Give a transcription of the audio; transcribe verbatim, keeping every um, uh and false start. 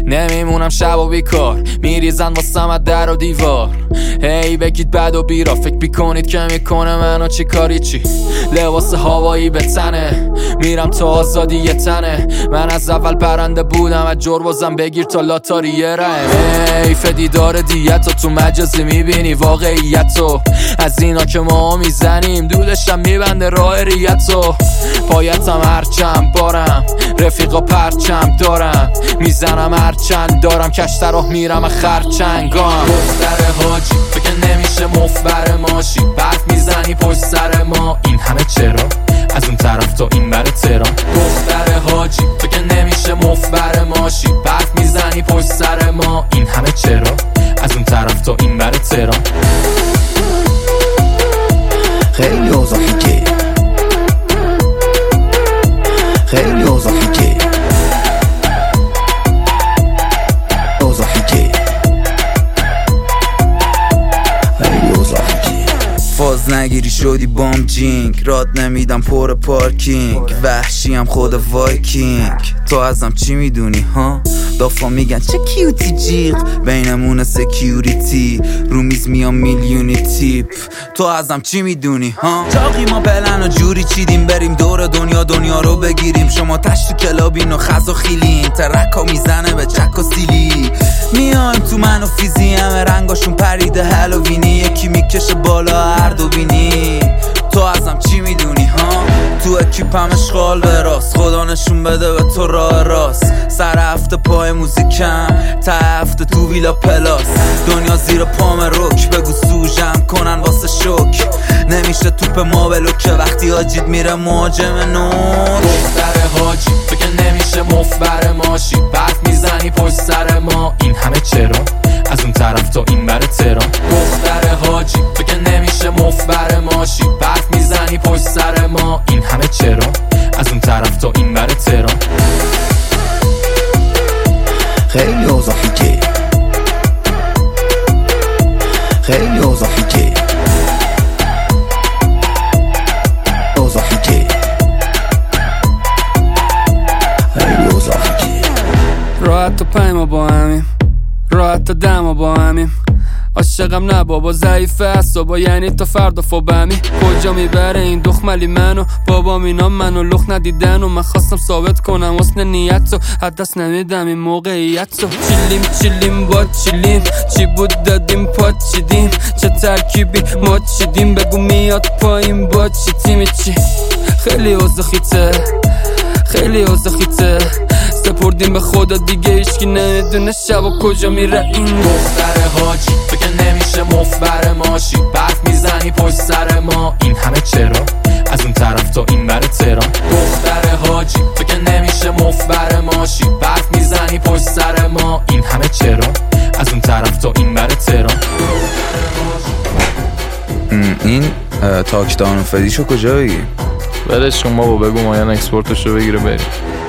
نمیمونم شب و بیکار، میریزن واسم از در و دیوار. هی بگید بد و بیرا، فکر بیکنید که میکنه منو چی کاری چی. لباس هوایی به تنه، میرم تا آزادی یه تنه. من از اول پرنده بودم، از جربازم بگیر تا لاتاریه رم. حیف دیدار دیتو، تو مجازی میبینی واقعیتو. از اینا که ما میزنیم دودشم میبنده راه ریتو. پایتم هرچند بارم، رفیقا پرچم دارم. میزنم هرچند دارم، کشت راه میرم خرچنگام. دختر حاجی فکر نمیشه مفبر ماشی، برف میزنی پشت سر ما. این همه چرا؟ از اون طرف تا این بر تهران. دختر حاجی فکر نمیشه مفبر ماشی، برف میزنی پشت سر ما. این همه چرا؟ از اون طرف تا این بر تهران. خیلی اوضاعی که خیلی اوضاعی که اوضاعی که خیلی اوضاعی که فاز نگیری شدی بام جینگ، راد نمیدم پر پارکینگ. وحشیم خود وایکینگ، تو ازم چی میدونی ها؟ دافا میگن چه کیوتی جیغ، بینمون سکیوریتی. رو میز میام میلیونی تیپ، تو ازم چی میدونی ها؟ چاقی ما پلن و جوری چیدیم، بریم دور دنیا دنیا رو بگیریم. شما تشت تو کلابین و خز و خیلین، ترکا میزنه به چک و سیلی. میایم تو من و فیزی، همه رنگاشون پریده هالووینی. یکی میکشه بالا هر دو بینی، تو ازم چی میدونی ها؟ تو اکیپم اشغال به راست، خدا نشون بده به تو راه راست. سر هفته پای موزیکم، تا هفته تو ویلا پلاس. دنیا زیر پام روک، بگو سوژم کنن واسه شوک. نمیشه توپ ما بلوکه وقتی حاجید میره مهاجم نور. دختر حاجی فکر نمیشه مفبر ماشی، برف میزنی پشت سر ما. این همه چرا؟ از اون طرف تا این بر تهران. دختر حاجی فکر نمیشه مفبر ماشی، برف میزنی پشت سر ما. این همه چرا؟ از اون طرف تا این بر تهران. خیلی اوضاعی که خیلی اوضاعی که اوضاعی که خیلی اوضاعی که راحت تا پای ما با همیم، راحت تا دم با همیم. عاشقم نه بابا ضعیفه اعصابا، یعنی تا فردا فوبمی. کجا میبره این دخملی منو؟ بابام اینا منو لخ ندیدن و من خواستم ثابت کنم حسن نیت رو. از دست نمیدم این موقعیت رو. چیلیم چیلیم با چیلیم، چی بود دادیم پا چیدیم. چه ترکیبی ما چیدیم، بگو میاد پایین با چی تیمی چی. خیلی اوضاع خیته، خیلی اوضاع خیته. سپردیم به خدا دیگه هیچکی نمیدونه شب و کجا میره این. دختر حاجی فکر نمیشه مفبر ماشی، برف میزنی پشت سر ما. این همه چرا؟ از اون طرف تا این بر تهران. دختر حاجی فکر نمیشه مفبر ماشی، برف میزنی پشت سر ما. این همه چرا؟ از اون طرف تا این بر تهران. این تاکدان و فدیشو کجا بگی؟ ولش کن بابا، بگو مایان اکسپورتش رو بگیره بریم.